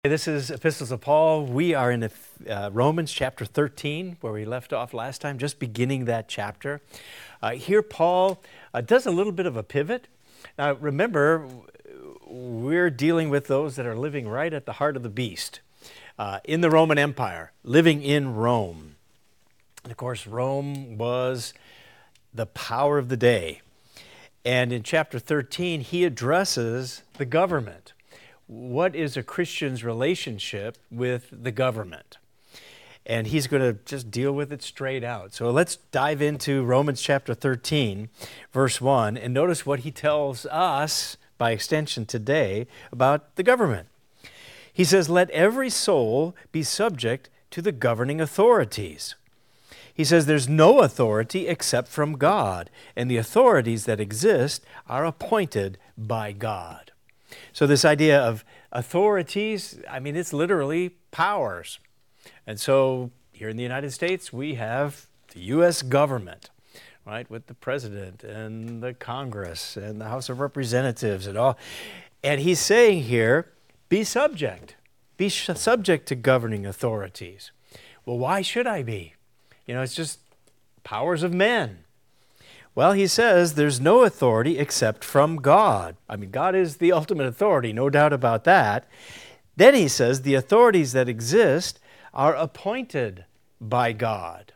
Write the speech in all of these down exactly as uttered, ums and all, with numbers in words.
This is Epistles of Paul. We are in uh, Romans chapter thirteen, where we left off last time, just beginning that chapter. Uh, here Paul uh, does a little bit of a pivot. Now remember, we're dealing with those that are living right at the heart of the beast, uh, in the Roman Empire, living in Rome. And of course, Rome was the power of the day. And in chapter thirteen, he addresses the government. What is a Christian's relationship with the government? And he's going to just deal with it straight out. So let's dive into Romans chapter thirteen, verse one, and notice what he tells us, by extension today, about the government. He says, "Let every soul be subject to the governing authorities." He says there's no authority except from God, and the authorities that exist are appointed by God. So this idea of authorities, I mean, it's literally powers. And so here in the United States, we have the U S government, right, with the president and the Congress and the House of Representatives and all. And he's saying here, be subject. Be subject to governing authorities. Well, why should I be? You know, it's just powers of men. Well, he says there's no authority except from God. I mean, God is the ultimate authority, no doubt about that. Then he says the authorities that exist are appointed by God.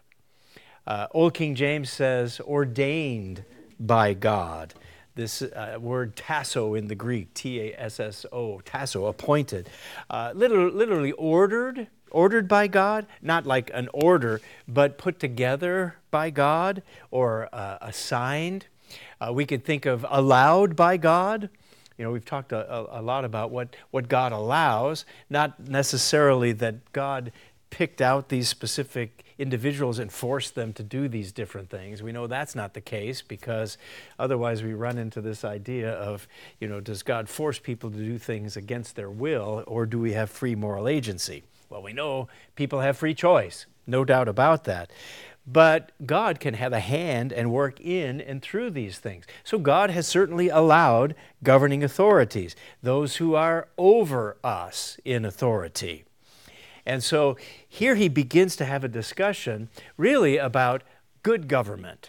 Uh, Old King James says ordained by God. This uh, word tasso in the Greek, T A S S O, tasso, appointed. Uh, literally, literally ordered, ordered by God, not like an order, but put together by God or uh, assigned. Uh, we could think of allowed by God. You know, we've talked a, a, a lot about what, what God allows, not necessarily that God picked out these specific individuals and forced them to do these different things. We know that's not the case, because otherwise we run into this idea of, you know, does God force people to do things against their will, or do we have free moral agency? Well, we know people have free choice, no doubt about that. But God can have a hand and work in and through these things. So God has certainly allowed governing authorities, those who are over us in authority. And so here he begins to have a discussion really about good government.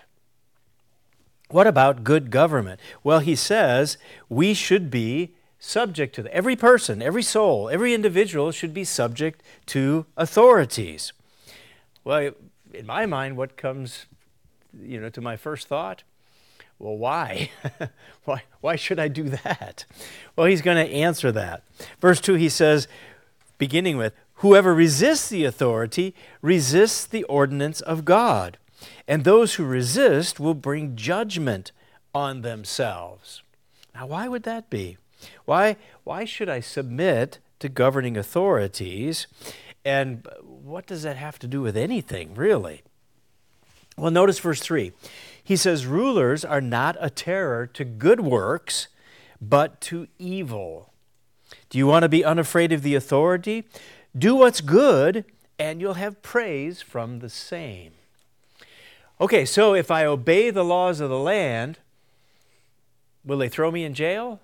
What about good government? Well, he says we should be subject to, the, every person, every soul, every individual should be subject to authorities. Well, in my mind, what comes, you know, to my first thought? Well, why? why? Why should I do that? Well, he's going to answer that. Verse two, he says, beginning with, "Whoever resists the authority resists the ordinance of God, and those who resist will bring judgment on themselves." Now, why would that be? Why, why should I submit to governing authorities? And what does that have to do with anything, really? Well, notice verse three. He says, "Rulers are not a terror to good works, but to evil." Do you want to be unafraid of the authority? Do what's good, and you'll have praise from the same. Okay, so if I obey the laws of the land, will they throw me in jail?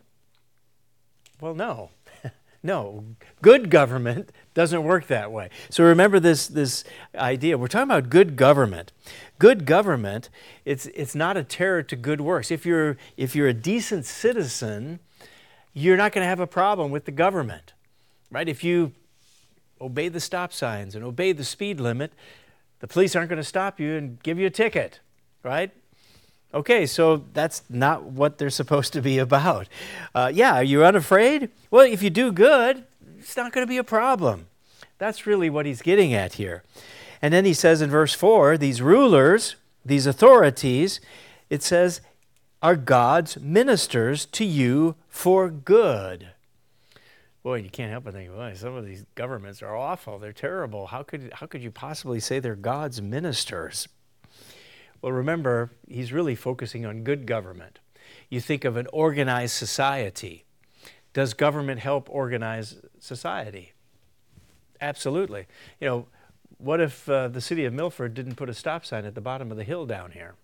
Well, no. No. Good government doesn't work that way. So remember this, this idea. We're talking about good government. Good government, it's, it's not a terror to good works. If you're, if you're a decent citizen, you're not going to have a problem with the government, right? If you obey the stop signs and obey the speed limit, the police aren't going to stop you and give you a ticket, right? Okay, so that's not what they're supposed to be about. Uh, yeah, are you unafraid? Well, if you do good, it's not going to be a problem. That's really what he's getting at here. And then he says in verse four, these rulers, these authorities, it says, are God's ministers to you for good. Boy, you can't help but think, boy, some of these governments are awful. They're terrible. How could, how could you possibly say they're God's ministers? Well, remember, he's really focusing on good government. You think of an organized society. Does government help organize society? Absolutely. You know, what if uh, the city of Milford didn't put a stop sign at the bottom of the hill down here?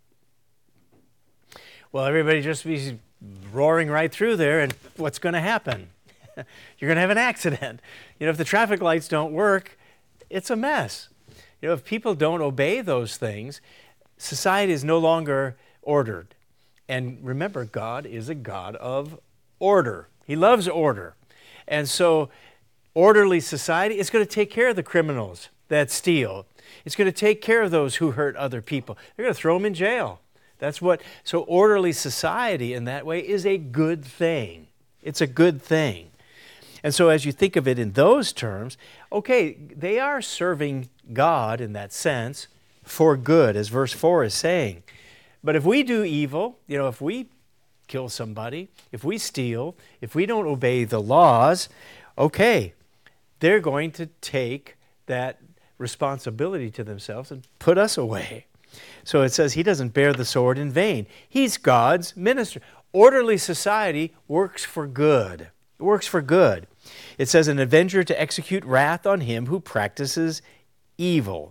Well, everybody just be roaring right through there, and what's going to happen? You're going to have an accident. You know, if the traffic lights don't work, it's a mess. You know, if people don't obey those things, society is no longer ordered. And remember, God is a God of order. He loves order. And so orderly society is going to take care of the criminals that steal. It's going to take care of those who hurt other people. They're going to throw them in jail. That's what, so orderly society in that way is a good thing. It's a good thing. And so as you think of it in those terms, okay, they are serving God in that sense for good, as verse four is saying. But if we do evil, you know, if we kill somebody, if we steal, if we don't obey the laws, okay, they're going to take that responsibility to themselves and put us away. So it says he doesn't bear the sword in vain. He's God's minister. Orderly society works for good. It works for good. It says an avenger to execute wrath on him who practices evil.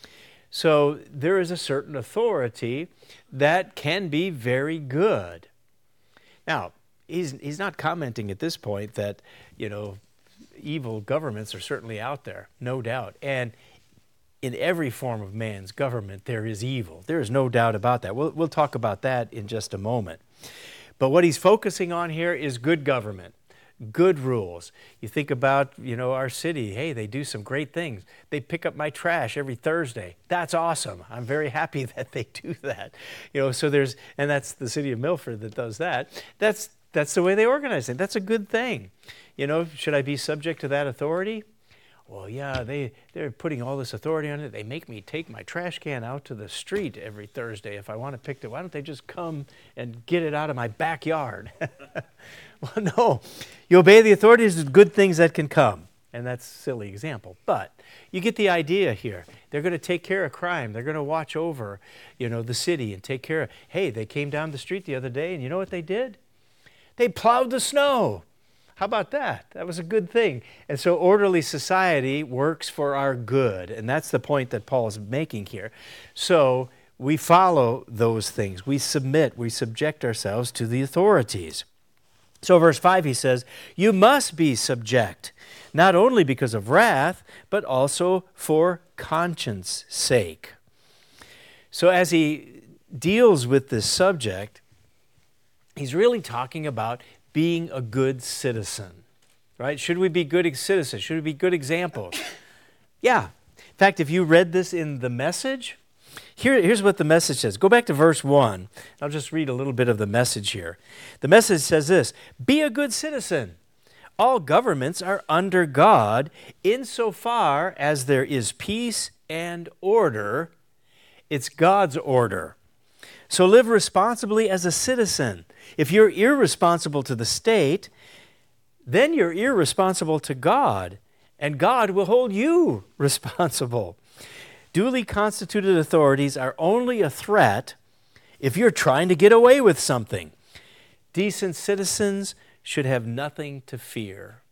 So there is a certain authority that can be very good. Now, he's, he's not commenting at this point that, you know, evil governments are certainly out there, no doubt. And in every form of man's government, there is evil. There is no doubt about that. We'll, we'll talk about that in just a moment. But what he's focusing on here is good government, good rules. You think about, you know, our city. Hey, they do some great things. They pick up my trash every Thursday. That's awesome. I'm very happy that they do that. You know, so there's, and that's the city of Milford that does that. That's, that's the way they organize it. That's a good thing. You know, should I be subject to that authority? Well, yeah, they, they're putting all this authority on it. They make me take my trash can out to the street every Thursday if I want to pick it. Why don't they just come and get it out of my backyard? Well, no. You obey the authorities, there's good things that can come. And that's a silly example. But you get the idea here. They're going to take care of crime. They're going to watch over, you know, the city and take care of, hey, they came down the street the other day and you know what they did? They plowed the snow. How about that? That was a good thing. And so orderly society works for our good. And that's the point that Paul is making here. So we follow those things. We submit. We subject ourselves to the authorities. So verse five, he says, you must be subject, not only because of wrath, but also for conscience sake. So as he deals with this subject, he's really talking about being a good citizen, right? Should we be good citizens? Should we be good examples? Yeah. In fact, if you read this in the Message, here, here's what the Message says. Go back to verse one. I'll just read a little bit of the Message here. The Message says this, be a good citizen. All governments are under God insofar as there is peace and order. It's God's order. So live responsibly as a citizen. If you're irresponsible to the state, then you're irresponsible to God, and God will hold you responsible. Duly constituted authorities are only a threat if you're trying to get away with something. Decent citizens should have nothing to fear.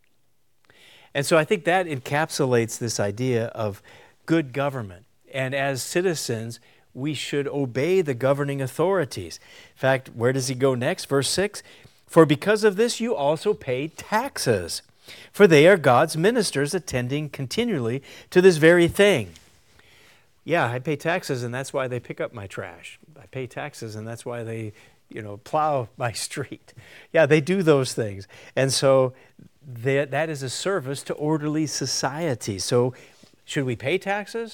And so I think that encapsulates this idea of good government. And as citizens, we should obey the governing authorities. In fact, where does he go next? Verse six, for because of this you also pay taxes, for they are God's ministers attending continually to this very thing. Yeah, I pay taxes and that's why they pick up my trash. I pay taxes and that's why they, you know, plow my street. Yeah, they do those things. And so they, that is a service to orderly society. So should we pay taxes?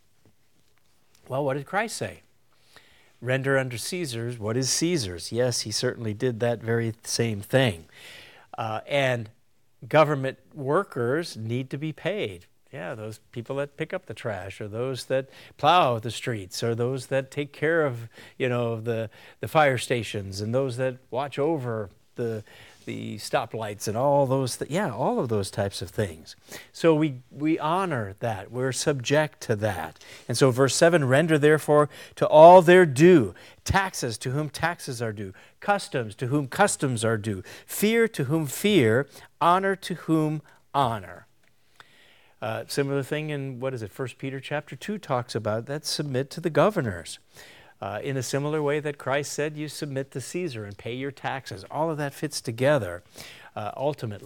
Well, what did Christ say? Render unto Caesar's what is Caesar's. Yes, he certainly did that very same thing. Uh, and government workers need to be paid. Yeah, those people that pick up the trash, or those that plow the streets, or those that take care of, you know, the the fire stations, and those that watch over the the stoplights and all those, th- yeah, all of those types of things. So we, we honor that. We're subject to that. And so verse seven, render therefore to all their due, taxes to whom taxes are due, customs to whom customs are due, fear to whom fear, honor to whom honor. Uh, similar thing in, what is it, First Peter chapter two talks about that, submit to the governors. Uh, in a similar way that Christ said, you submit to Caesar and pay your taxes. All of that fits together uh, ultimately.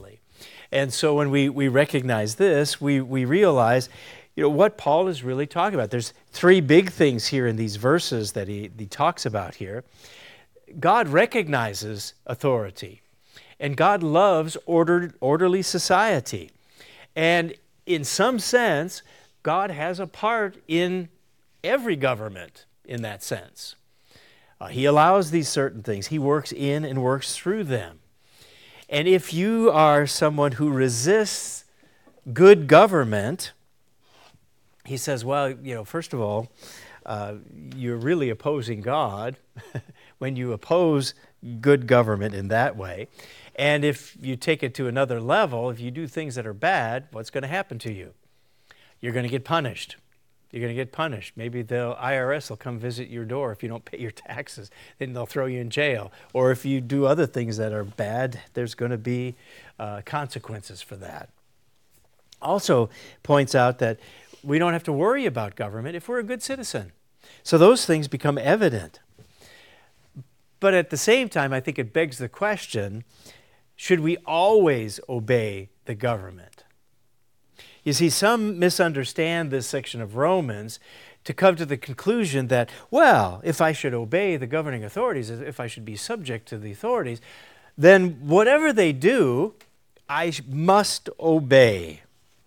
And so when we, we recognize this, we, we realize, you know, what Paul is really talking about. There's three big things here in these verses that he, he talks about here. God recognizes authority, and God loves ordered, orderly society. And in some sense, God has a part in every government in that sense. Uh, he allows these certain things. He works in and works through them. And if you are someone who resists good government, he says, well, you know, first of all, uh, you're really opposing God when you oppose good government in that way. And if you take it to another level, if you do things that are bad, what's going to happen to you? You're going to get punished. You're going to get punished. Maybe the I R S will come visit your door if you don't pay your taxes. Then they'll throw you in jail. Or if you do other things that are bad, there's going to be uh, consequences for that. Also points out that we don't have to worry about government if we're a good citizen. So those things become evident. But at the same time, I think it begs the question, should we always obey the government? You see, some misunderstand this section of Romans to come to the conclusion that, well, if I should obey the governing authorities, if I should be subject to the authorities, then whatever they do, I must obey.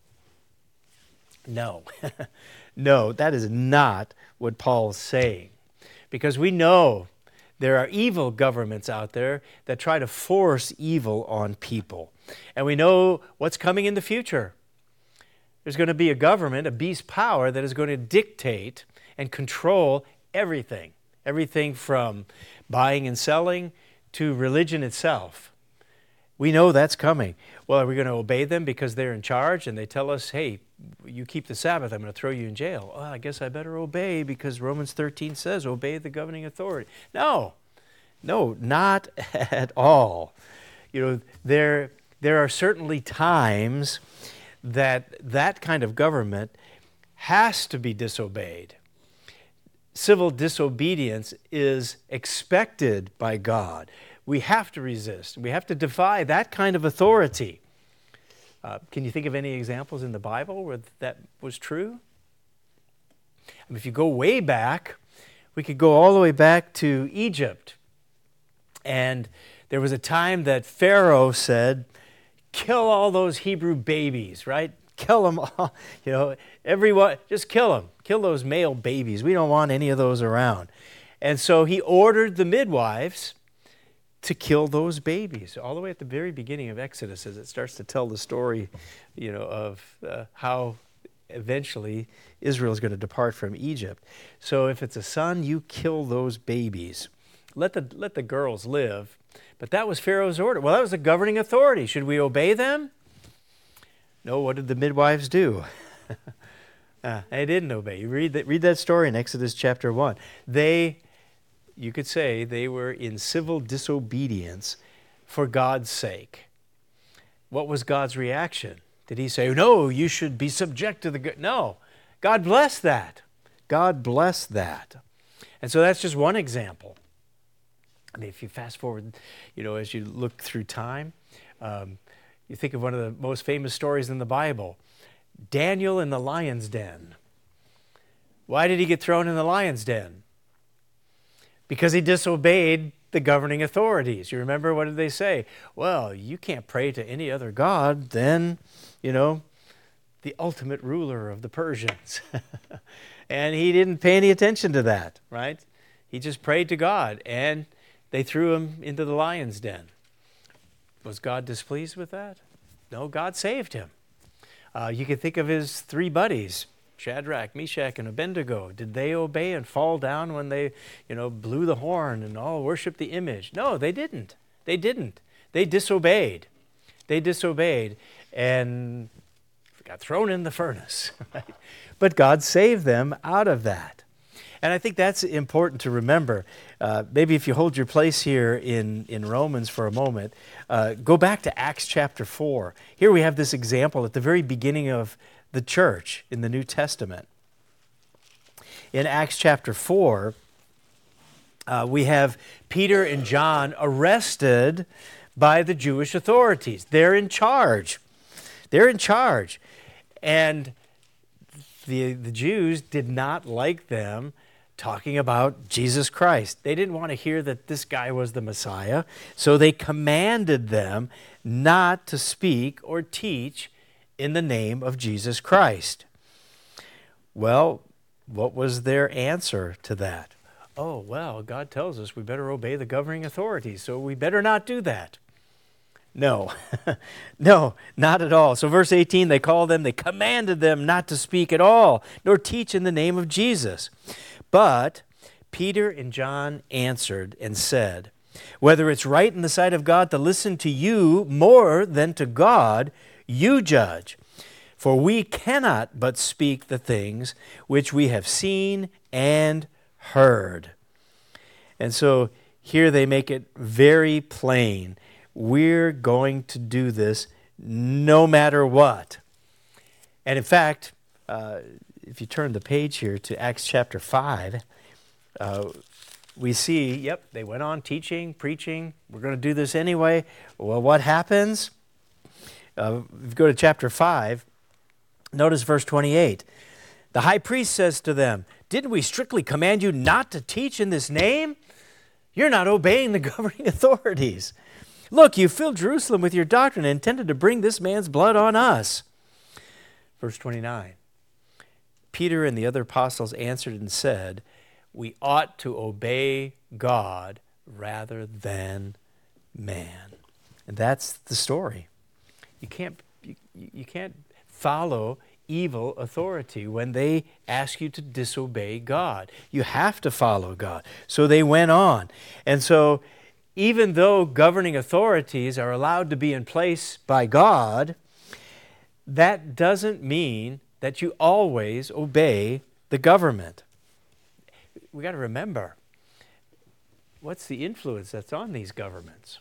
No, no, that is not what Paul's saying. Because we know there are evil governments out there that try to force evil on people. And we know what's coming in the future. There's going to be a government, a beast power, that is going to dictate and control everything. Everything from buying and selling to religion itself. We know that's coming. Well, are we going to obey them because they're in charge and they tell us, hey, you keep the Sabbath, I'm going to throw you in jail. Oh, I guess I better obey because Romans thirteen says, obey the governing authority. No, no, not at all. You know, there, there are certainly times that that kind of government has to be disobeyed. Civil disobedience is expected by God. We have to resist. We have to defy that kind of authority. Uh, can you think of any examples in the Bible where that was true? I mean, if you go way back, we could go all the way back to Egypt. And there was a time that Pharaoh said, kill all those Hebrew babies, right? Kill them all. You know, everyone, just kill them. Kill those male babies. We don't want any of those around. And so he ordered the midwives to kill those babies. All the way at the very beginning of Exodus, as it starts to tell the story, you know, of uh, how eventually Israel is going to depart from Egypt. So if it's a son, you kill those babies. Let the, let the girls live. But that was Pharaoh's order. Well, that was the governing authority. Should we obey them? No, what did the midwives do? uh, they didn't obey. You read that, read that story in Exodus chapter one. They, you could say, they were in civil disobedience for God's sake. What was God's reaction? Did he say, no, you should be subject to the good? No, God blessed that. God blessed that. And so that's just one example. I mean, if you fast forward, you know, as you look through time, um, you think of one of the most famous stories in the Bible, Daniel in the lion's den. Why did he get thrown in the lion's den? Because he disobeyed the governing authorities. You remember, what did they say? Well, you can't pray to any other god than, you know, the ultimate ruler of the Persians. And he didn't pay any attention to that, right? He just prayed to God, and they threw him into the lion's den. Was God displeased with that? No, God saved him. Uh, you can think of his three buddies, Shadrach, Meshach, and Abednego. Did they obey and fall down when they, you know, blew the horn and all worshiped the image? No, they didn't. They didn't. They disobeyed. They disobeyed and got thrown in the furnace. Right? But God saved them out of that. And I think that's important to remember. Uh, maybe if you hold your place here in, in Romans for a moment, uh, go back to Acts chapter four. Here we have this example at the very beginning of the church in the New Testament. In Acts chapter four, uh, we have Peter and John arrested by the Jewish authorities. They're in charge. They're in charge. And the, the Jews did not like them talking about Jesus Christ. They didn't want to hear that this guy was the Messiah, so they commanded them not to speak or teach in the name of Jesus Christ. Well, what was their answer to that? Oh, well, God tells us we better obey the governing authorities, so we better not do that. No, no, not at all. So verse eighteen, they called them, they commanded them not to speak at all, nor teach in the name of Jesus. But Peter and John answered and said, whether it's right in the sight of God to listen to you more than to God, you judge. For we cannot but speak the things which we have seen and heard. And so here they make it very plain. We're going to do this no matter what. And in fact, uh, if you turn the page here to Acts chapter five, uh, we see, yep, they went on teaching, preaching. We're going to do this anyway. Well, what happens? Uh, if you go to chapter five, notice verse twenty-eight. The high priest says to them, didn't we strictly command you not to teach in this name? You're not obeying the governing authorities. Look, you filled Jerusalem with your doctrine and intended to bring this man's blood on us. Verse twenty-nine. Peter and the other apostles answered and said, we ought to obey God rather than man. And that's the story. You can't, you, you can't follow evil authority when they ask you to disobey God. You have to follow God. So they went on. And so even though governing authorities are allowed to be in place by God, that doesn't mean that you always obey the government. We got to remember, what's the influence that's on these governments?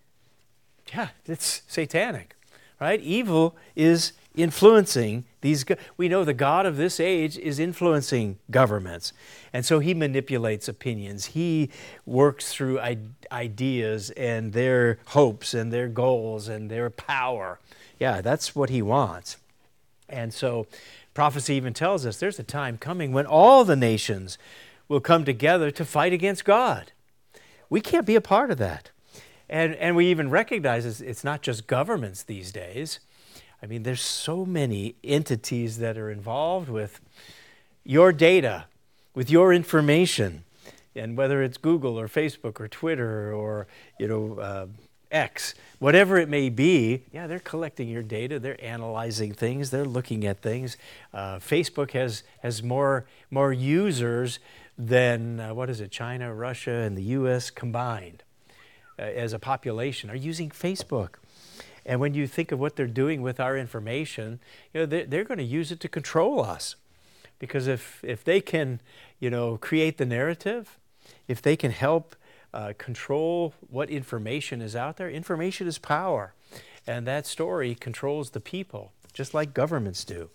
Yeah, it's satanic, right? Evil is influencing these. We know the God of this age is influencing governments. And so he manipulates opinions. He works through ideas and their hopes and their goals and their power. Yeah, that's what he wants. And so prophecy even tells us there's a time coming when all the nations will come together to fight against God. We can't be a part of that. And, and we even recognize it's, it's not just governments these days. I mean, there's so many entities that are involved with your data, with your information, and whether it's Google or Facebook or Twitter or, you know, uh, X, whatever it may be, yeah, they're collecting your data, they're analyzing things, they're looking at things. Uh, Facebook has, has more, more users than, uh, what is it, China, Russia, and the U S combined uh, as a population are using Facebook. And when you think of what they're doing with our information, you know, they're, they're going to use it to control us. Because if, if they can, you know, create the narrative, if they can help uh, control what information is out there, information is power. And that story controls the people, just like governments do.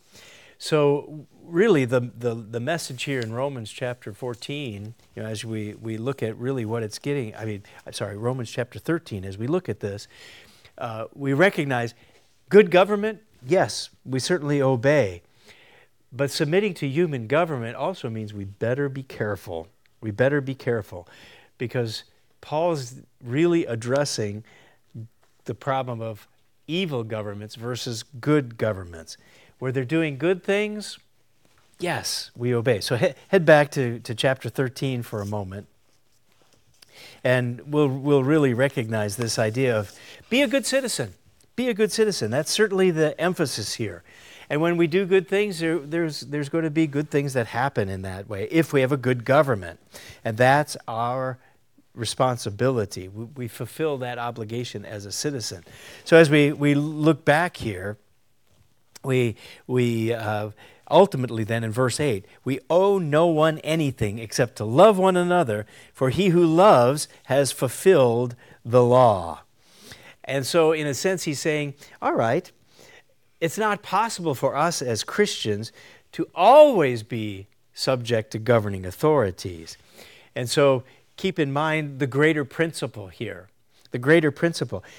So really the, the, the message here in Romans chapter fourteen, you know, as we, we look at really what it's getting, I mean, I'm sorry, Romans chapter thirteen, as we look at this, uh, we recognize good government, yes, we certainly obey. But submitting to human government also means we better be careful. We better be careful because Paul's really addressing the problem of evil governments versus good governments. Where they're doing good things, yes, we obey. So he- head back to, to chapter thirteen for a moment. And we'll, we'll really recognize this idea of be a good citizen. Be a good citizen. That's certainly the emphasis here. And when we do good things, there, there's, there's going to be good things that happen in that way if we have a good government. And that's our responsibility. We, we fulfill that obligation as a citizen. So as we, we look back here, we, we uh, ultimately then in verse eight, we owe no one anything except to love one another, for he who loves has fulfilled the law. And so in a sense he's saying, all right, it's not possible for us as Christians to always be subject to governing authorities. And so keep in mind the greater principle here. The greater principle.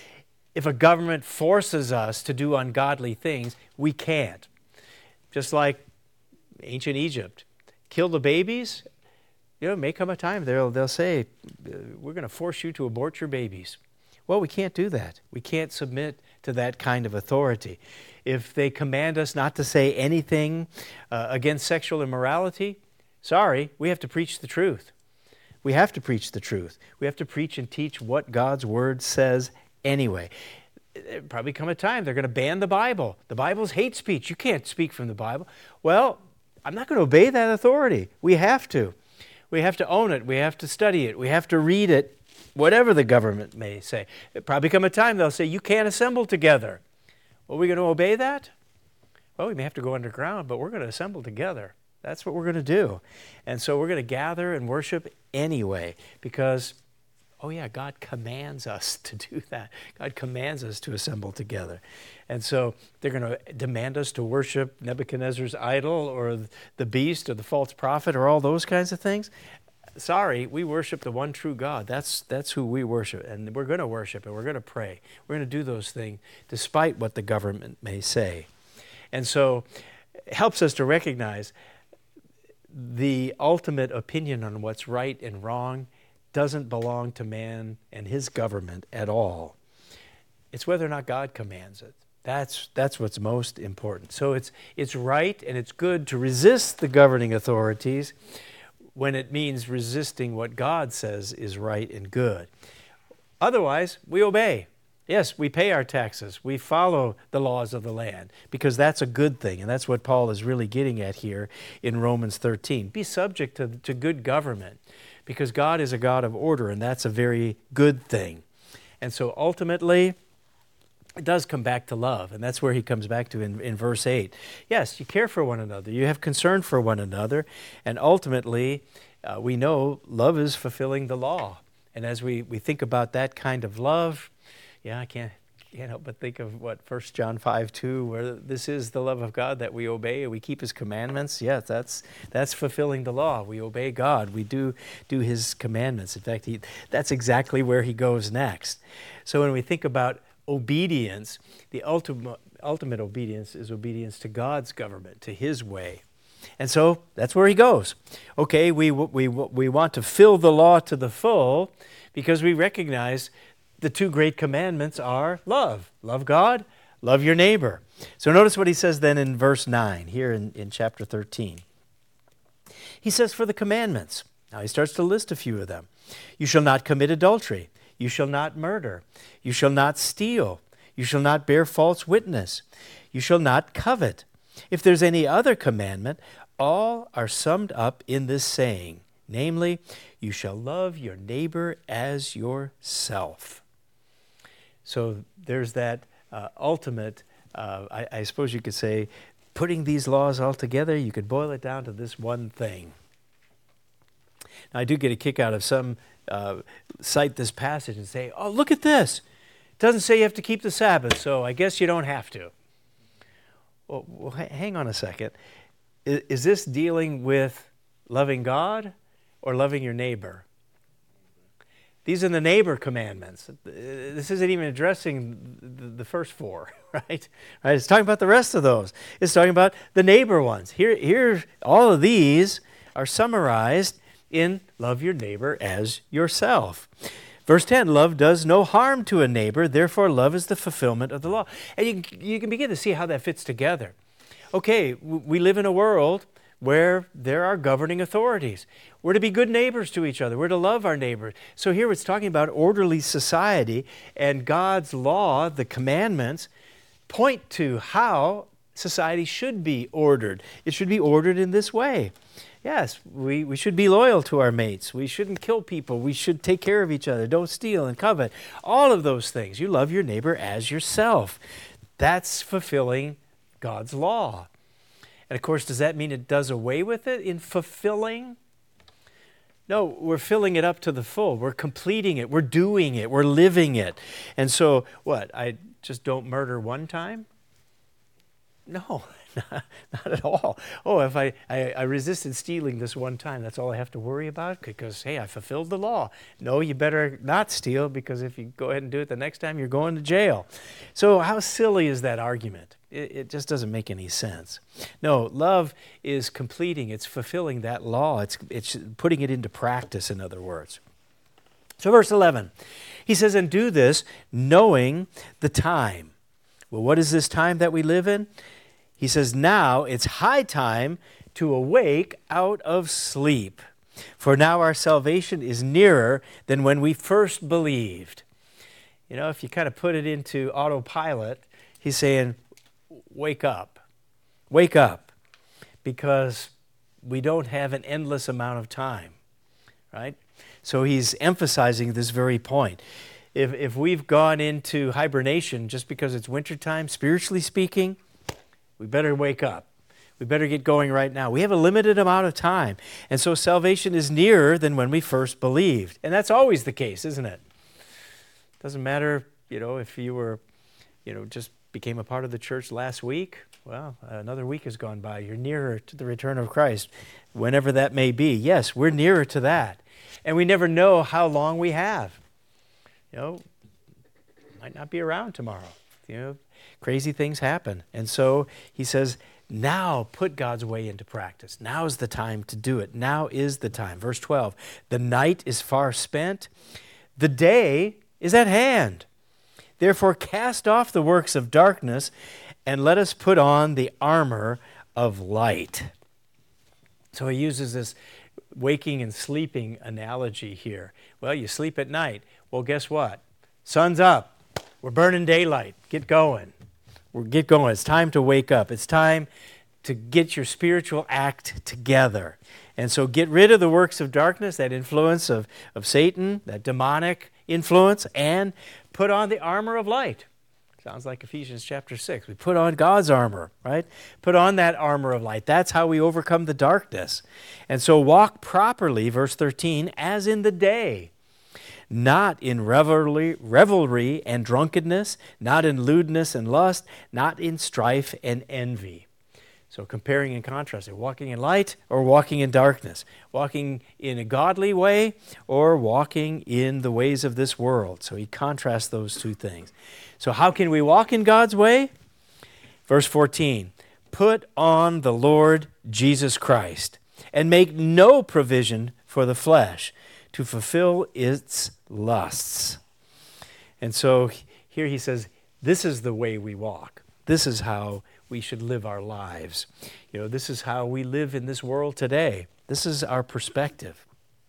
if a government forces us to do ungodly things, we can't. Just like ancient Egypt. Kill the babies, you know, may come a time they'll, they'll say, we're going to force you to abort your babies. Well, we can't do that. We can't submit to that kind of authority. If they command us not to say anything uh, against sexual immorality, sorry, we have to preach the truth. We have to preach the truth. We have to preach and teach what God's Word says anyway. There'll probably come a time they're going to ban the Bible. The Bible's hate speech. You can't speak from the Bible. Well, I'm not going to obey that authority. We have to. We have to own it. We have to study it. We have to read it, whatever the government may say. There'll probably come a time they'll say, you can't assemble together. Well, are we going to obey that? Well, we may have to go underground, but we're going to assemble together. That's what we're going to do. And so we're going to gather and worship anyway because, oh yeah, God commands us to do that. God commands us to assemble together. And so they're going to demand us to worship Nebuchadnezzar's idol or the beast or the false prophet or all those kinds of things. Sorry, we worship the one true God. That's, that's who we worship. And we're going to worship and we're going to pray. We're going to do those things despite what the government may say. And so it helps us to recognize the ultimate opinion on what's right and wrong doesn't belong to man and his government at all. It's whether or not God commands it. That's, that's what's most important. So it's, it's right and it's good to resist the governing authorities when it means resisting what God says is right and good. Otherwise, we obey. Yes, we pay our taxes. We follow the laws of the land because that's a good thing. And that's what Paul is really getting at here in Romans thirteen. Be subject to, to good government because God is a God of order and that's a very good thing. And so ultimately, it does come back to love, and that's where he comes back to in, in verse eight. Yes, you care for one another. You have concern for one another, and ultimately, uh, we know love is fulfilling the law. And as we, we think about that kind of love, yeah, I can't, can't help but think of what First John five two, where this is the love of God that we obey, we keep His commandments. Yes, that's, that's fulfilling the law. We obey God. We do, do His commandments. In fact, he, that's exactly where he goes next. So when we think about obedience, the ultimate, ultimate obedience is obedience to God's government, to His way. And so that's where he goes. Okay, we, we, we want to fill the law to the full because we recognize the two great commandments are love. Love God, love your neighbor. So notice what he says then in verse nine, here in, in chapter thirteen. He says, for the commandments. Now he starts to list a few of them. You shall not commit adultery. You shall not murder. You shall not steal. You shall not bear false witness. You shall not covet. If there's any other commandment, all are summed up in this saying, namely, you shall love your neighbor as yourself. So there's that uh, ultimate, uh, I, I suppose you could say, putting these laws all together, you could boil it down to this one thing. Now, I do get a kick out of some Uh, cite this passage and say, oh, look at this. It doesn't say you have to keep the Sabbath, so I guess you don't have to. Well, well hang on a second. Is, is this dealing with loving God or loving your neighbor? These are the neighbor commandments. This isn't even addressing the, the first four, right? right? It's talking about the rest of those. It's talking about the neighbor ones. Here, here, all of these are summarized in love your neighbor as yourself. Verse ten, love does no harm to a neighbor, therefore love is the fulfillment of the law. And you, you can begin to see how that fits together. Okay, we live in a world where there are governing authorities. We're to be good neighbors to each other. We're to love our neighbors. So here it's talking about orderly society, and God's law, the commandments, point to how society should be ordered. It should be ordered in this way. Yes, we, we should be loyal to our mates. We shouldn't kill people. We should take care of each other. Don't steal and covet. All of those things. You love your neighbor as yourself. That's fulfilling God's law. And of course, does that mean it does away with it in fulfilling? No, we're filling it up to the full. We're completing it. We're doing it. We're living it. And so, what? I just don't murder one time? No, Not at all. Oh, if I, I, I resisted stealing this one time, that's all I have to worry about because, hey, I fulfilled the law. No, you better not steal because if you go ahead and do it the next time, you're going to jail. So how silly is that argument? It, it just doesn't make any sense. No, love is completing, it's fulfilling that law. It's, it's putting it into practice, in other words. So verse eleven, he says, and do this knowing the time. Well, what is this time that we live in? He says, now it's high time to awake out of sleep. For now our salvation is nearer than when we first believed. You know, if you kind of put it into autopilot, he's saying, wake up. Wake up. Because we don't have an endless amount of time, right? So he's emphasizing this very point. If, if we've gone into hibernation just because it's wintertime, spiritually speaking, we better wake up. We better get going right now. We have a limited amount of time. And so salvation is nearer than when we first believed. And that's always the case, isn't it? Doesn't matter, you know, if you were, you know, just became a part of the church last week. Well, another week has gone by. You're nearer to the return of Christ, whenever that may be. Yes, we're nearer to that. And we never know how long we have. You know, might not be around tomorrow. You know, crazy things happen. And so he says, now put God's way into practice. Now is the time to do it. Now is the time. Verse twelve, the night is far spent. The day is at hand. Therefore cast off the works of darkness and let us put on the armor of light. So he uses this waking and sleeping analogy here. Well, you sleep at night. Well, guess what? Sun's up. We're burning daylight. Get going. We're get going. It's time to wake up. It's time to get your spiritual act together. And so get rid of the works of darkness, that influence of, of Satan, that demonic influence, and put on the armor of light. Sounds like Ephesians chapter six. We put on God's armor, right? Put on that armor of light. That's how we overcome the darkness. And so walk properly, verse thirteen, as in the day, not in revelry, revelry and drunkenness, not in lewdness and lust, not in strife and envy. So comparing and contrasting, walking in light or walking in darkness, walking in a godly way or walking in the ways of this world. So he contrasts those two things. So how can we walk in God's way? Verse fourteen, put on the Lord Jesus Christ and make no provision for the flesh to fulfill its lusts. And so here he says, this is the way we walk. This is how we should live our lives. You know, this is how we live in this world today. This is our perspective.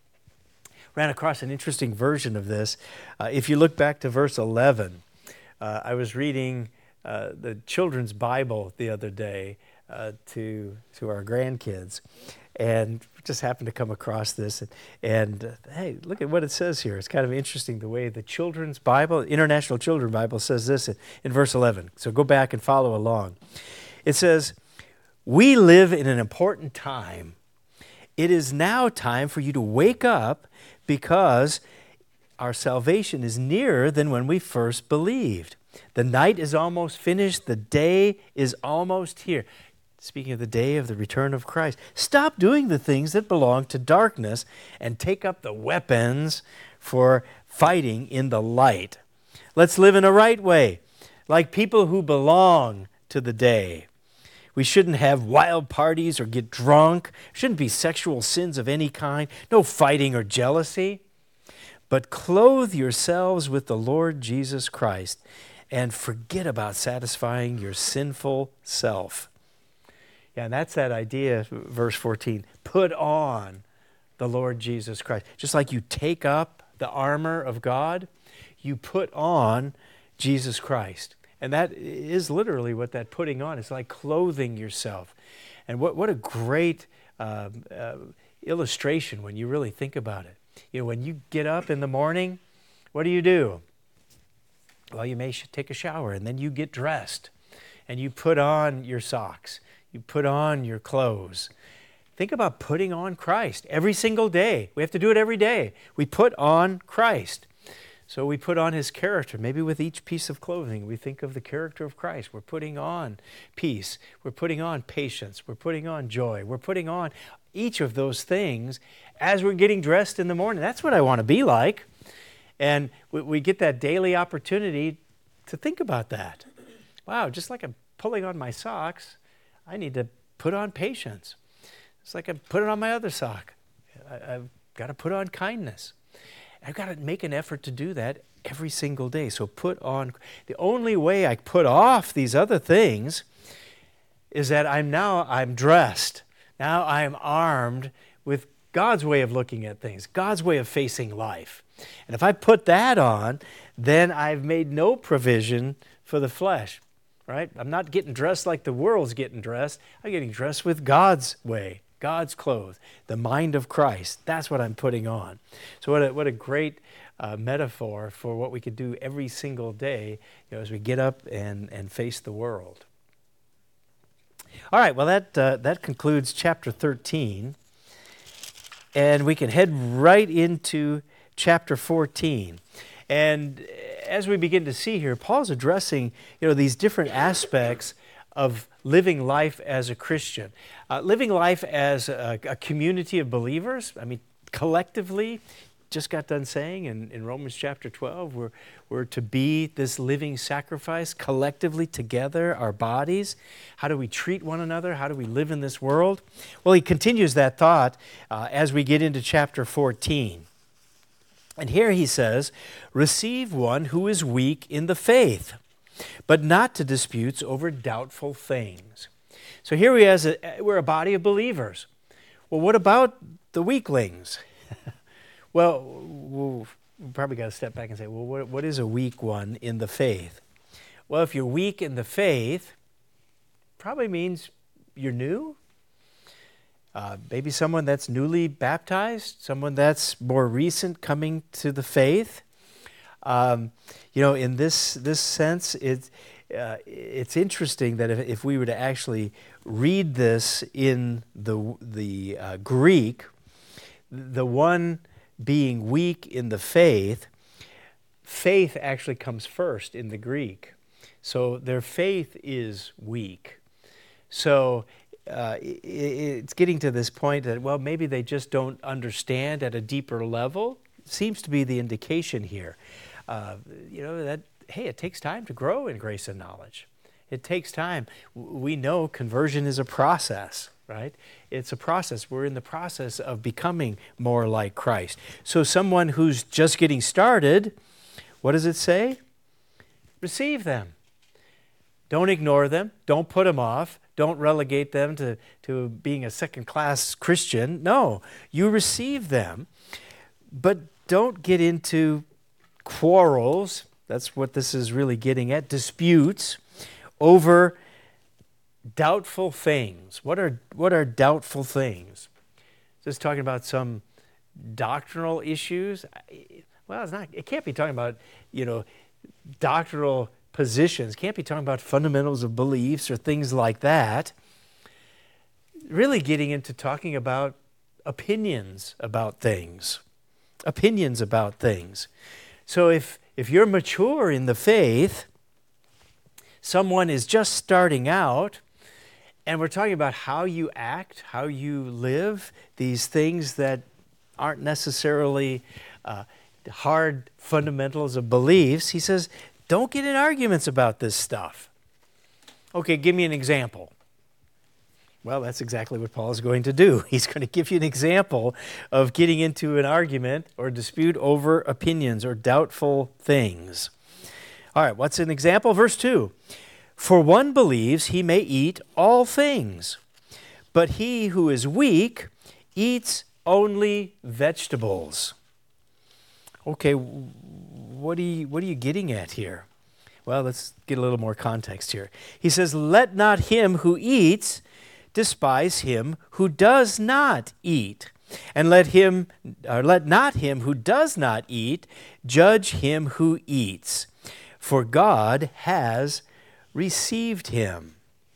Ran across an interesting version of this. Uh, if you look back to verse eleven, uh, I was reading uh, the children's Bible the other day uh, to, to our grandkids, and just happened to come across this. And, and uh, hey, look at what it says here. It's kind of interesting the way the children's Bible, International Children's Bible, says this in, in verse eleven. So go back and follow along. It says, we live in an important time. It is now time for you to wake up because our salvation is nearer than when we first believed. The night is almost finished. The day is almost here. Speaking of the day of the return of Christ, stop doing the things that belong to darkness and take up the weapons for fighting in the light. Let's live in a right way, like people who belong to the day. We shouldn't have wild parties or get drunk. Shouldn't be sexual sins of any kind. No fighting or jealousy. But clothe yourselves with the Lord Jesus Christ and forget about satisfying your sinful self. Yeah, and that's that idea, verse fourteen. Put on the Lord Jesus Christ. Just like you take up the armor of God, you put on Jesus Christ. And that is literally what that putting on is like, clothing yourself. And what, what a great uh, uh, illustration when you really think about it. You know, when you get up in the morning, what do you do? Well, you may take a shower and then you get dressed and you put on your socks. You put on your clothes. Think about putting on Christ every single day. We have to do it every day. We put on Christ. So we put on his character. Maybe with each piece of clothing, we think of the character of Christ. We're putting on peace. We're putting on patience. We're putting on joy. We're putting on each of those things as we're getting dressed in the morning. That's what I want to be like. And we, we get that daily opportunity to think about that. Wow, just like I'm pulling on my socks, I need to put on patience. It's like I'm putting on my other sock. I, I've got to put on kindness. I've got to make an effort to do that every single day. So put on, the only way I put off these other things is that I'm now, I'm dressed. Now I'm armed with God's way of looking at things, God's way of facing life. And if I put that on, then I've made no provision for the flesh, right? I'm not getting dressed like the world's getting dressed. I'm getting dressed with God's way, God's clothes, the mind of Christ. That's what I'm putting on. So what a, what a great uh, metaphor for what we could do every single day, you know, as we get up and, and face the world. All right, well, that, uh, that concludes chapter thirteen. And we can head right into chapter fourteen. And as we begin to see here, Paul's addressing, you know, these different aspects of living life as a Christian. Uh, living life as a, a community of believers, I mean, collectively, just got done saying in, in Romans chapter twelve, we're, we're to be this living sacrifice collectively together, our bodies. How do we treat one another? How do we live in this world? Well, he continues that thought uh, as we get into chapter fourteen. And here he says, receive one who is weak in the faith, but not to disputes over doubtful things. So here we has a, we're a body of believers. Well, what about the weaklings? Well, we'll probably got to step back and say, well, what, what is a weak one in the faith? Well, if you're weak in the faith, probably means you're new. Uh, maybe someone that's newly baptized, someone that's more recent coming to the faith. Um, you know, in this this sense, it, uh, it's interesting that if, if we were to actually read this in the, the uh, Greek, the one being weak in the faith, faith actually comes first in the Greek. So their faith is weak. So uh, it's getting to this point that, well, maybe they just don't understand at a deeper level. Seems to be the indication here. Uh, you know, that, hey, it takes time to grow in grace and knowledge. It takes time. We know conversion is a process, right? It's a process. We're in the process of becoming more like Christ. So someone who's just getting started, what does it say? Receive them. Don't ignore them. Don't put them off. Don't relegate them to, to being a second-class Christian. No, you receive them, but don't get into quarrels. That's what this is really getting at. Disputes over doubtful things. What are, what are doubtful things? Just talking about some doctrinal issues? Well, it's not. It can't be talking about, you know, doctrinal positions. Can't be talking about fundamentals of beliefs or things like that. Really getting into talking about opinions about things. Opinions about things. So if, if you're mature in the faith, someone is just starting out, and we're talking about how you act, how you live, these things that aren't necessarily uh, hard fundamentals of beliefs, he says, don't get in arguments about this stuff. Okay, give me an example. Well, that's exactly what Paul is going to do. He's going to give you an example of getting into an argument or dispute over opinions or doubtful things. All right, what's an example? Verse two. For one believes he may eat all things, but he who is weak eats only vegetables. Okay, what are you, what are you getting at here? Well, let's get a little more context here. He says, let not him who eats despise him who does not eat, and let him, or let not him who does not eat judge him who eats, for God has received him.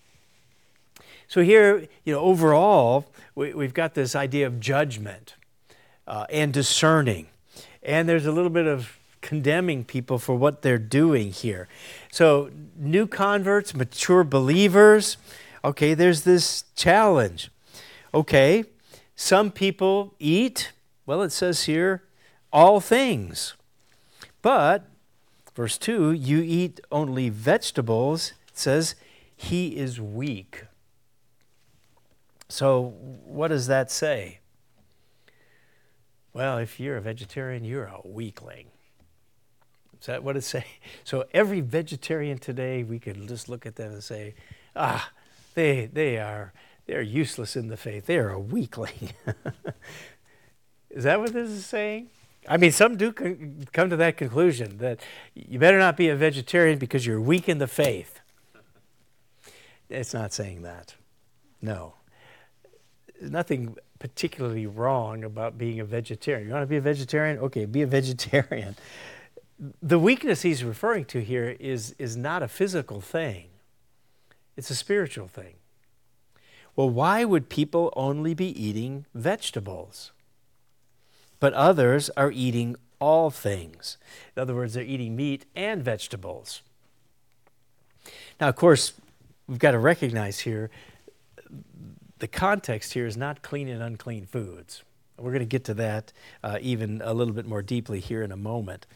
So here, you know, overall, we, we've got this idea of judgment uh, and discerning. And there's a little bit of condemning people for what they're doing here. So new converts, mature believers, okay, there's this challenge. Okay, some people eat, well, it says here, all things. But, verse two, you eat only vegetables. It says, he is weak. So what does that say? Well, if you're a vegetarian, you're a weakling. Is that what it says? So every vegetarian today, we could just look at them and say, ah, they they are they're useless in the faith. They are a weakling. Is that what this is saying? I mean, some do con- come to that conclusion, that you better not be a vegetarian because you're weak in the faith. It's not saying that. No. There's nothing particularly wrong about being a vegetarian. You want to be a vegetarian? Okay, be a vegetarian. The weakness he's referring to here is, is not a physical thing. It's a spiritual thing. Well, why would people only be eating vegetables? But others are eating all things. In other words, they're eating meat and vegetables. Now, of course, we've got to recognize here, the context here is not clean and unclean foods. We're going to get to that uh, even a little bit more deeply here in a moment.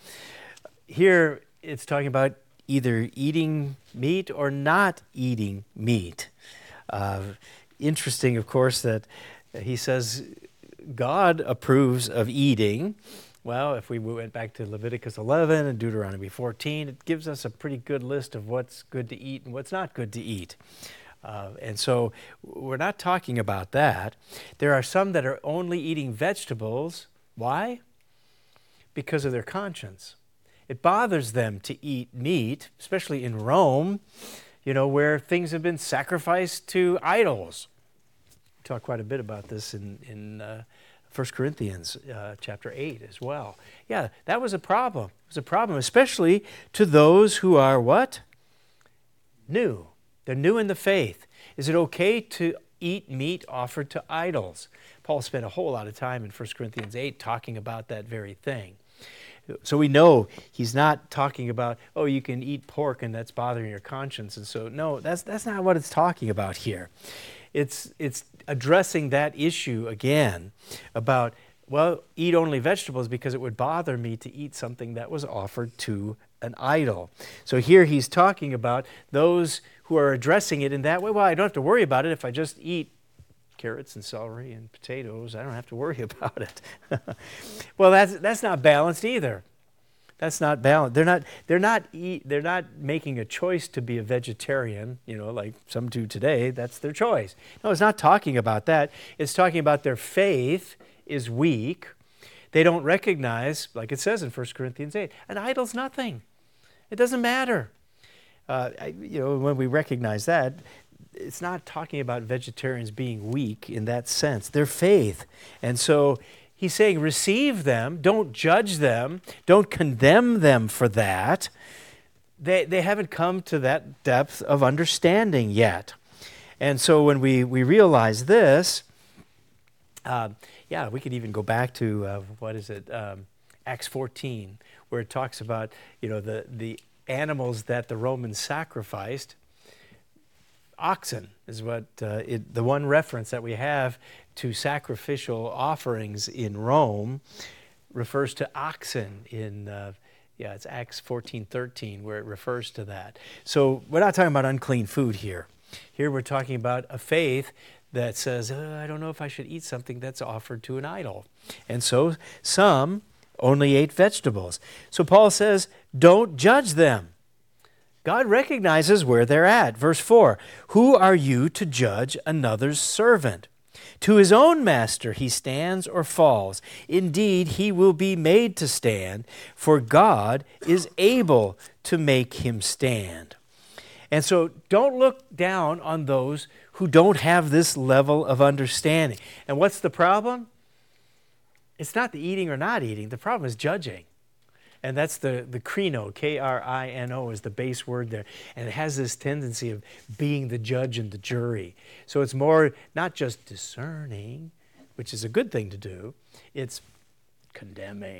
Here, it's talking about either eating meat or not eating meat. Uh, interesting, of course, that he says God approves of eating. Well, if we went back to Leviticus eleven and Deuteronomy fourteen, it gives us a pretty good list of what's good to eat and what's not good to eat. Uh, and so we're not talking about that. There are some that are only eating vegetables. Why? Because of their conscience. It bothers them to eat meat, especially in Rome, you know, where things have been sacrificed to idols. We talk quite a bit about this in, in uh, First Corinthians uh, chapter eight as well. Yeah, that was a problem. It was a problem, especially to those who are what? New. They're new in the faith. Is it okay to eat meat offered to idols? Paul spent a whole lot of time in First Corinthians eight talking about that very thing. So we know he's not talking about, oh, you can eat pork and that's bothering your conscience. And so, no, that's that's not what it's talking about here. It's it's addressing that issue again about, well, eat only vegetables because it would bother me to eat something that was offered to an idol. So here he's talking about those who are addressing it in that way. Well, I don't have to worry about it if I just eat carrots and celery and potatoes. I don't have to worry about it. Well, that's that's not balanced either. That's not balanced. They're not they're not eat, they're not making a choice to be a vegetarian, you know, like some do today. That's their choice. No, it's not talking about that. It's talking about their faith is weak. They don't recognize, like it says in First Corinthians eight, an idol's nothing. It doesn't matter. Uh, I, you know, when we recognize that, it's not talking about vegetarians being weak in that sense. They're faith. And so he's saying receive them, don't judge them, don't condemn them for that. They, they haven't come to that depth of understanding yet. And so when we, we realize this, uh, yeah, we could even go back to, uh, what is it, um, Acts fourteen, where it talks about, you know, the, the animals that the Romans sacrificed. Oxen is what uh, it, the one reference that we have to sacrificial offerings in Rome refers to oxen in, uh, yeah, it's Acts fourteen thirteen where it refers to that. So we're not talking about unclean food here. Here we're talking about a faith that says, oh, I don't know if I should eat something that's offered to an idol. And so some only ate vegetables. So Paul says, don't judge them. God recognizes where they're at. Verse four, who are you to judge another's servant? To his own master he stands or falls. Indeed, he will be made to stand, for God is able to make him stand. And so don't look down on those who don't have this level of understanding. And what's the problem? It's not the eating or not eating. The problem is judging. And that's the, the krino, K R I N O is the base word there. And it has this tendency of being the judge and the jury. So it's more not just discerning, which is a good thing to do, it's condemning.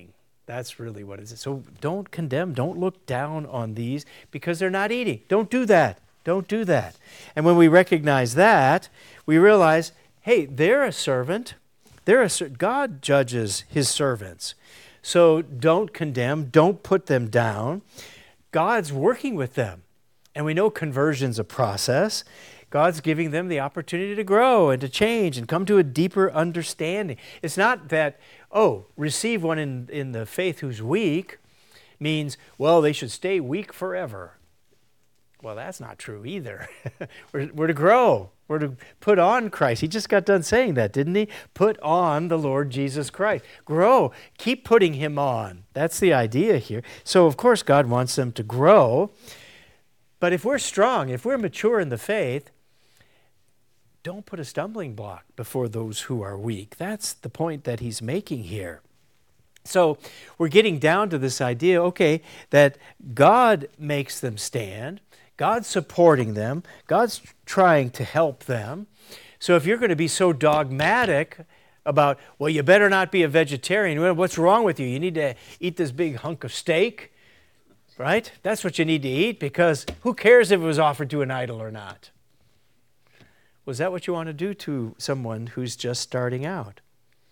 That's really what it is. So don't condemn, don't look down on these because they're not eating. Don't do that. Don't do that. And when we recognize that, we realize, hey, they're a servant. They're a ser- God judges his servants. So don't condemn, don't put them down. God's working with them. And we know conversion's a process. God's giving them the opportunity to grow and to change and come to a deeper understanding. It's not that, oh, receive one in, in the faith who's weak means, well, they should stay weak forever. Well, that's not true either. we're, we're to grow. We're to put on Christ. He just got done saying that, didn't he? Put on the Lord Jesus Christ. Grow. Keep putting him on. That's the idea here. So, of course, God wants them to grow. But if we're strong, if we're mature in the faith, don't put a stumbling block before those who are weak. That's the point that he's making here. So we're getting down to this idea, okay, that God makes them stand. God's supporting them. God's trying to help them. So if you're going to be so dogmatic about, well, you better not be a vegetarian. Well, what's wrong with you? You need to eat this big hunk of steak, right? That's what you need to eat because who cares if it was offered to an idol or not? Was that what you want to do to someone who's just starting out?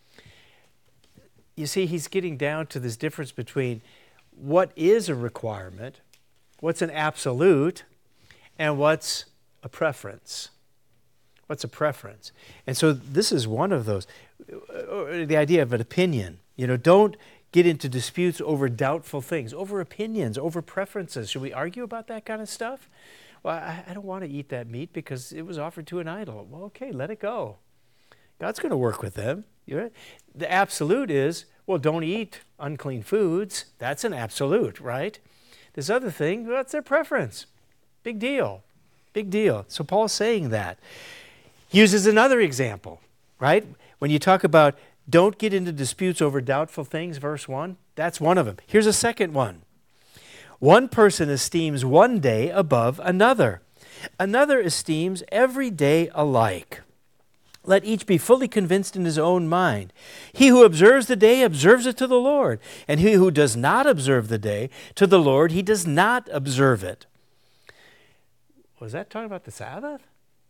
You see, he's getting down to this difference between what is a requirement, what's an absolute, and what's a preference. What's a preference? And so this is one of those. The idea of an opinion. You know, don't get into disputes over doubtful things, over opinions, over preferences. Should we argue about that kind of stuff? Well, I, I don't want to eat that meat because it was offered to an idol. Well, okay, let it go. God's going to work with them. Right? The absolute is, well, don't eat unclean foods. That's an absolute, right? This other thing, well, that's their preference. Big deal. Big deal. So Paul's saying that. He uses another example, right? When you talk about don't get into disputes over doubtful things, verse one, that's one of them. Here's a second one. One person esteems one day above another. Another esteems every day alike. Let each be fully convinced in his own mind. He who observes the day observes it to the Lord, and he who does not observe the day, to the Lord he does not observe it. Was that talking about the Sabbath?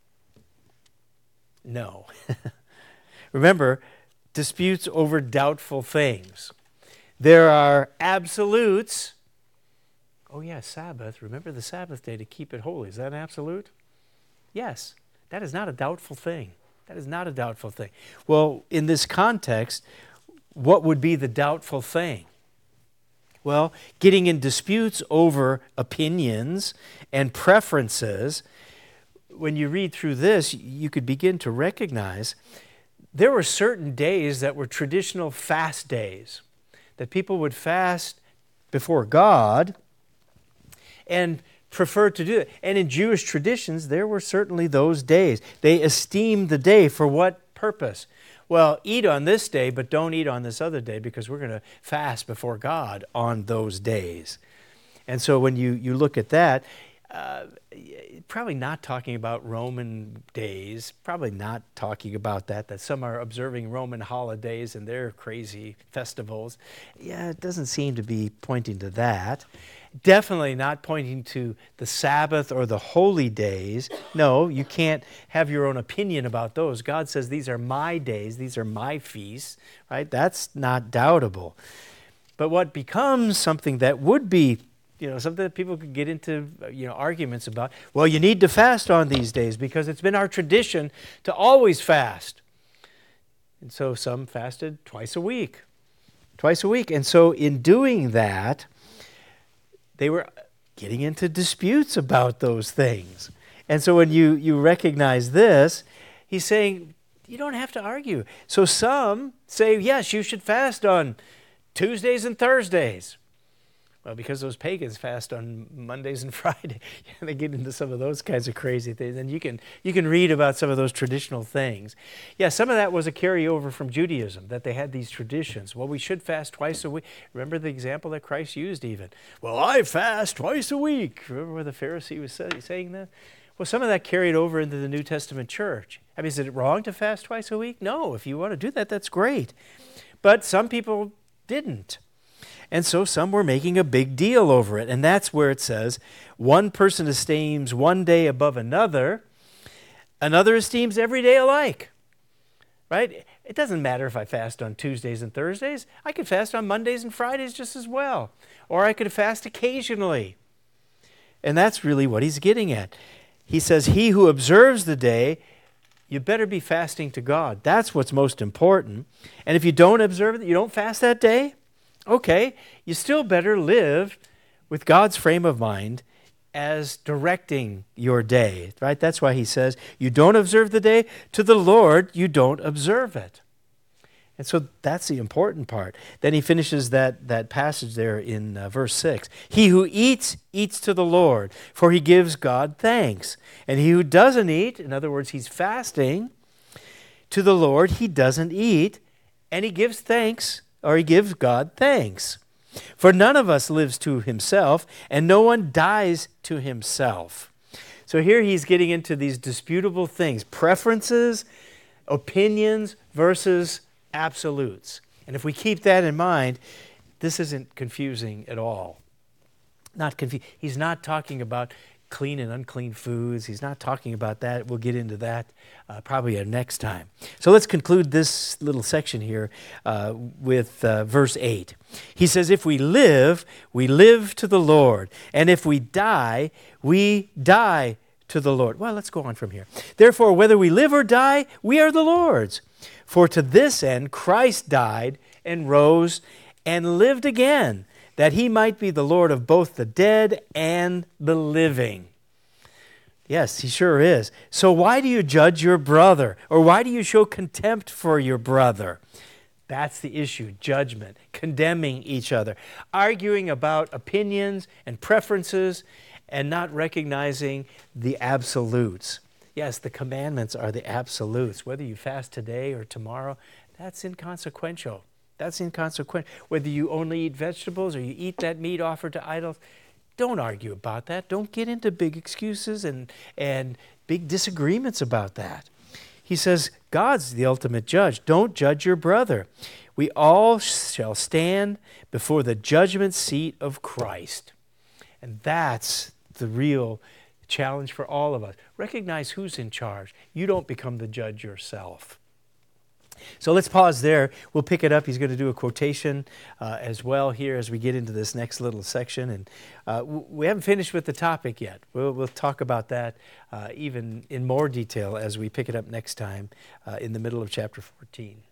No. Remember, disputes over doubtful things. There are absolutes. Oh yeah, Sabbath. Remember the Sabbath day to keep it holy. Is that an absolute? Yes. That is not a doubtful thing. That is not a doubtful thing. Well, in this context, what would be the doubtful thing? Well, getting in disputes over opinions and preferences. When you read through this, you could begin to recognize there were certain days that were traditional fast days, that people would fast before God and prefer to do it. And in Jewish traditions, there were certainly those days. They esteemed the day for what purpose? Well, eat on this day, but don't eat on this other day because we're going to fast before God on those days. And so when you, you look at that, uh, probably not talking about Roman days, probably not talking about that, that some are observing Roman holidays and their crazy festivals. Yeah, it doesn't seem to be pointing to that. Definitely not pointing to the Sabbath or the holy days. No, you can't have your own opinion about those. God says these are my days, these are my feasts, right? That's not doubtable. But what becomes something that would be, you know, something that people could get into, you know, arguments about, well, you need to fast on these days because it's been our tradition to always fast. And so some fasted twice a week, twice a week. And so in doing that, they were getting into disputes about those things. And so when you, you recognize this, he's saying, you don't have to argue. So some say, yes, you should fast on Tuesdays and Thursdays. Well, because those pagans fast on Mondays and Fridays, they get into some of those kinds of crazy things. And you can you can read about some of those traditional things. Yeah, some of that was a carryover from Judaism, that they had these traditions. Well, we should fast twice a week. Remember the example that Christ used even. Well, I fast twice a week. Remember where the Pharisee was say, saying that? Well, some of that carried over into the New Testament church. I mean, is it wrong to fast twice a week? No, if you want to do that, that's great. But some people didn't. And so some were making a big deal over it. And that's where it says, one person esteems one day above another, another esteems every day alike. Right? It doesn't matter if I fast on Tuesdays and Thursdays. I could fast on Mondays and Fridays just as well. Or I could fast occasionally. And that's really what he's getting at. He says, he who observes the day, you better be fasting to God. That's what's most important. And if you don't observe it, you don't fast that day, okay, you still better live with God's frame of mind as directing your day, right? That's why he says, you don't observe the day, to the Lord you don't observe it. And so that's the important part. Then he finishes that, that passage there in uh, verse six. He who eats, eats to the Lord, for he gives God thanks. And he who doesn't eat, in other words, he's fasting, to the Lord he doesn't eat, and he gives thanks, or he gives God thanks. For none of us lives to himself, and no one dies to himself. So here he's getting into these disputable things, preferences, opinions versus absolutes. And if we keep that in mind, this isn't confusing at all. Not confu- He's not talking about clean and unclean foods. He's not talking about that. We'll get into that uh, probably next time. So let's conclude this little section here uh, with uh, verse eight. He says, if we live, we live to the Lord. And if we die, we die to the Lord. Well, let's go on from here. Therefore, whether we live or die, we are the Lord's. For to this end Christ died and rose and lived again, that he might be the Lord of both the dead and the living. Yes, he sure is. So why do you judge your brother? Or why do you show contempt for your brother? That's the issue, judgment, condemning each other, arguing about opinions and preferences, and not recognizing the absolutes. Yes, the commandments are the absolutes. Whether you fast today or tomorrow, that's inconsequential. That's inconsequential. Whether you only eat vegetables or you eat that meat offered to idols, don't argue about that. Don't get into big excuses and, and big disagreements about that. He says, God's the ultimate judge. Don't judge your brother. We all shall stand before the judgment seat of Christ. And that's the real challenge for all of us. Recognize who's in charge. You don't become the judge yourself. So let's pause there. We'll pick it up. He's going to do a quotation uh, as well here as we get into this next little section. And uh, we haven't finished with the topic yet. We'll, we'll talk about that uh, even in more detail as we pick it up next time uh, in the middle of chapter fourteen.